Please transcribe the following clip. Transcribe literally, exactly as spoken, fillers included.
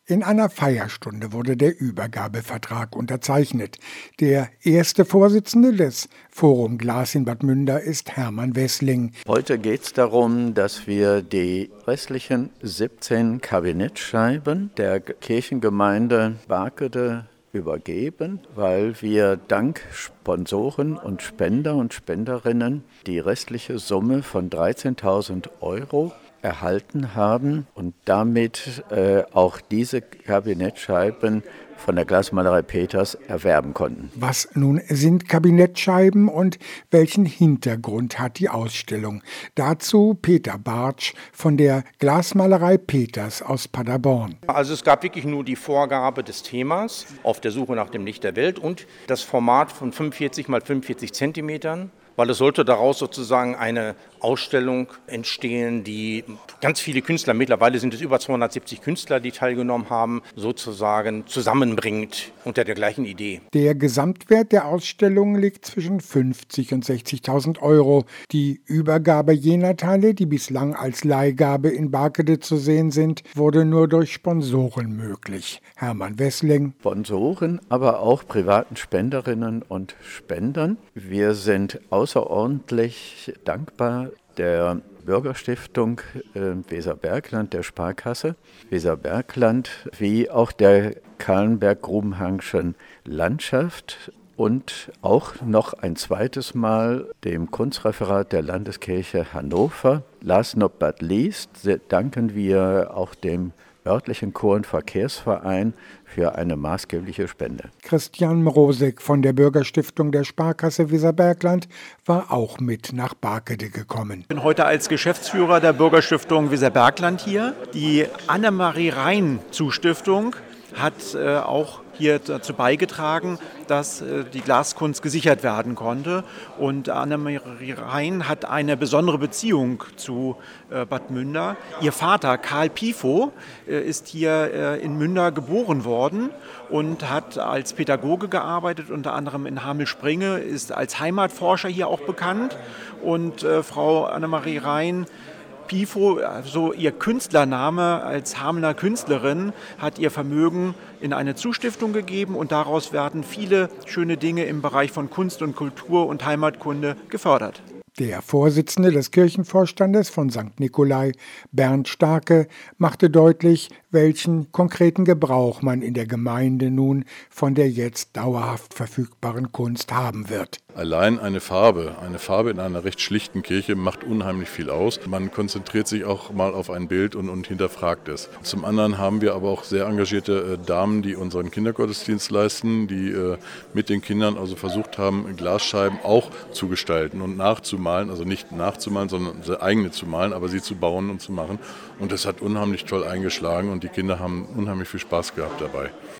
In einer Feierstunde wurde der Übergabevertrag unterzeichnet. Der erste Vorsitzende des Forum Glas in Bad Münder ist Hermann Wessling. Heute geht es darum, dass wir die restlichen siebzehn Kabinettscheiben der Kirchengemeinde Barkede übergeben, weil wir dank Sponsoren und Spender und Spenderinnen die restliche Summe von dreizehntausend Euro erhalten haben und damit äh, auch diese Kabinettscheiben von der Glasmalerei Peters erwerben konnten. Was nun sind Kabinettscheiben und welchen Hintergrund hat die Ausstellung? Dazu Peter Bartsch von der Glasmalerei Peters aus Paderborn. Also es gab wirklich nur die Vorgabe des Themas auf der Suche nach dem Licht der Welt und das Format von fünfundvierzig mal fünfundvierzig Zentimetern. Weil es sollte daraus sozusagen eine Ausstellung entstehen, die ganz viele Künstler, mittlerweile sind es über zweihundertsiebzig Künstler, die teilgenommen haben, sozusagen zusammenbringt unter der gleichen Idee. Der Gesamtwert der Ausstellung liegt zwischen fünfzig und sechzigtausend Euro. Die Übergabe jener Teile, die bislang als Leihgabe in Barkede zu sehen sind, wurde nur durch Sponsoren möglich. Hermann Wessling. Sponsoren, aber auch privaten Spenderinnen und Spendern. Wir sind außerordentlich dankbar der Bürgerstiftung äh, Weserbergland, der Sparkasse Weserbergland, wie auch der Kahlenberg-Grubenhagenschen Landschaft und auch noch ein zweites Mal dem Kunstreferat der Landeskirche Hannover. Last not but least danken wir auch dem örtlichen Chor- und Verkehrsverein für eine maßgebliche Spende. Christian Mrosek von der Bürgerstiftung der Sparkasse Weserbergland war auch mit nach Barkede gekommen. Ich bin heute als Geschäftsführer der Bürgerstiftung Weserbergland hier. Die Annemarie-Rhein-Zustiftung hat äh, auch hier dazu beigetragen, dass äh, die Glaskunst gesichert werden konnte. Und Annemarie Rhein hat eine besondere Beziehung zu äh, Bad Münder. Ihr Vater Karl Pifo äh, ist hier äh, in Münder geboren worden und hat als Pädagoge gearbeitet, unter anderem in Hamelspringe, ist als Heimatforscher hier auch bekannt. Und äh, Frau Annemarie Rhein Pifo, so ihr Künstlername als Hamelner Künstlerin, hat ihr Vermögen in eine Zustiftung gegeben und daraus werden viele schöne Dinge im Bereich von Kunst und Kultur und Heimatkunde gefördert. Der Vorsitzende des Kirchenvorstandes von Sankt Nikolai, Bernd Starke, machte deutlich, welchen konkreten Gebrauch man in der Gemeinde nun von der jetzt dauerhaft verfügbaren Kunst haben wird. Allein eine Farbe, eine Farbe in einer recht schlichten Kirche macht unheimlich viel aus. Man konzentriert sich auch mal auf ein Bild und, und hinterfragt es. Zum anderen haben wir aber auch sehr engagierte äh, Damen, die unseren Kindergottesdienst leisten, die äh, mit den Kindern also versucht haben, Glasscheiben auch zu gestalten und nachzumalen. Also nicht nachzumalen, sondern eigene zu malen, aber sie zu bauen und zu machen. Und das hat unheimlich toll eingeschlagen und die Kinder haben unheimlich viel Spaß gehabt dabei.